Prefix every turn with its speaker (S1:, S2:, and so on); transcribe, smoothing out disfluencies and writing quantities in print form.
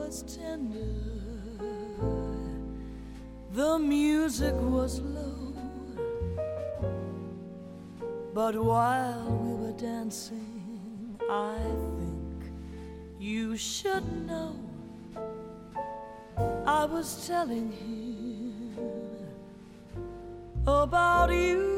S1: was tender, the music was low, but while we were dancing, I think you should know, I was telling him about you.